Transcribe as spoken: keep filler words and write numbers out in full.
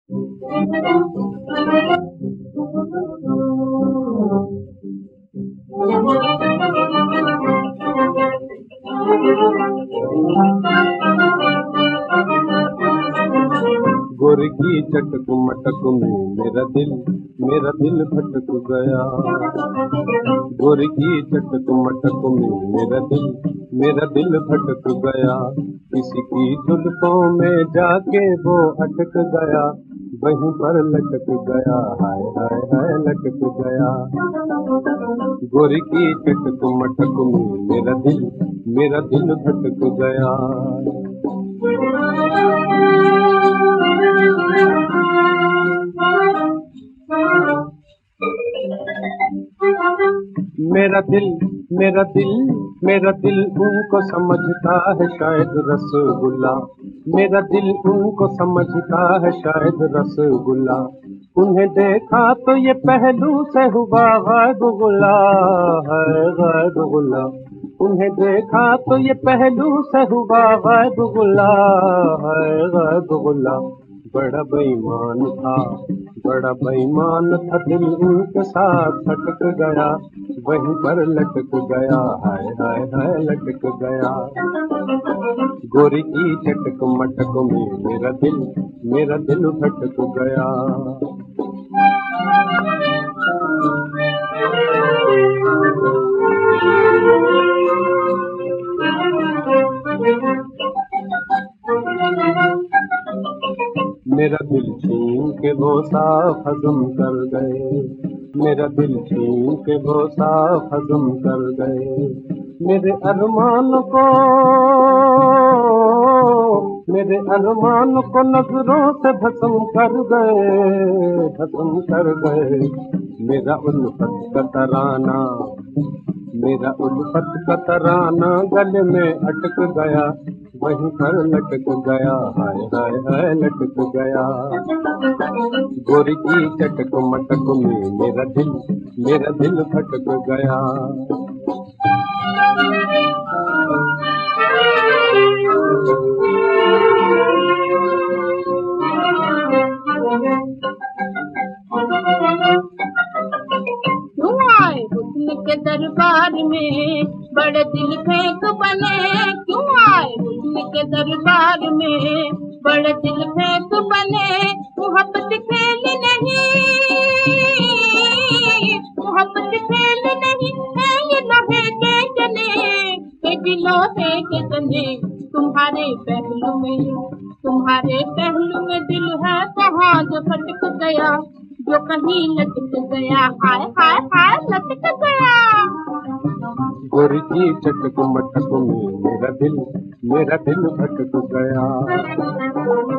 गोरी की चटक मटक में मेरा दिल मेरा दिल भटक गया। गोरी की चटक मटक में मेरा दिल मेरा दिल भटक गया। किसी की जुल्फों में जाके वो अटक गया, वहीं पर लटक गया, हाय हाय हाय लटक गया। गोरी की चटक मटक में मेरा दिल मेरा दिल भटक गया। मेरा दिल मेरा दिल मेरा दिल उनको समझता है शायद रसगुल्ला। मेरा दिल उनको समझता है शायद रसगुल्ला। उन्हें देखा तो ये पहलू से हुआ गायब गुला है गायब गुला। उन्हें देखा तो ये पहलू से हुआ गायब गुला है गायब गुला। बड़ा बेईमान था बड़ा बेईमान था दिल उनके साथ खटक गया, वहीं पर लटक गया, हाय हाय हाय लटक गया। गोरी की चटक मटक में मेरा दिल मेरा दिल भटक गया। मेरा दिल छीन के वो साफ हजम कर गए। मेरा दिल छीन के वो साफ हजम कर गए। मेरे अरमान को मेरे अरमान को नजरों से भस्म कर गए भस्म कर गए। मेरा उल्फत का तराना मेरा उल्फत का तराना गले में अटक गया, वहीं पर लटक गया, हाय हाय हाय लटक गया। गोरी की चटक मटक में मेरा दिल मेरा दिल भटक गया। क्यों आए हुस्न के दरबार में बड़े दिल फेंक बने। क्यों आए हुस्न के दरबार में बड़े दिल फेंक बने। मोहब्बत खेल नहीं मोहब्बत खेल नहीं है ये लोहे के जने। ये भी लोहे के जने तुम्हारे पहलू में तुम्हारे पहलू में दिल है कहाँ जो फटक गया, जो कहीं लटक गया, हाय हाय हाय लटक गया। गोरी की चटक मटक में मेरा दिल मेरा दिल भटक गया।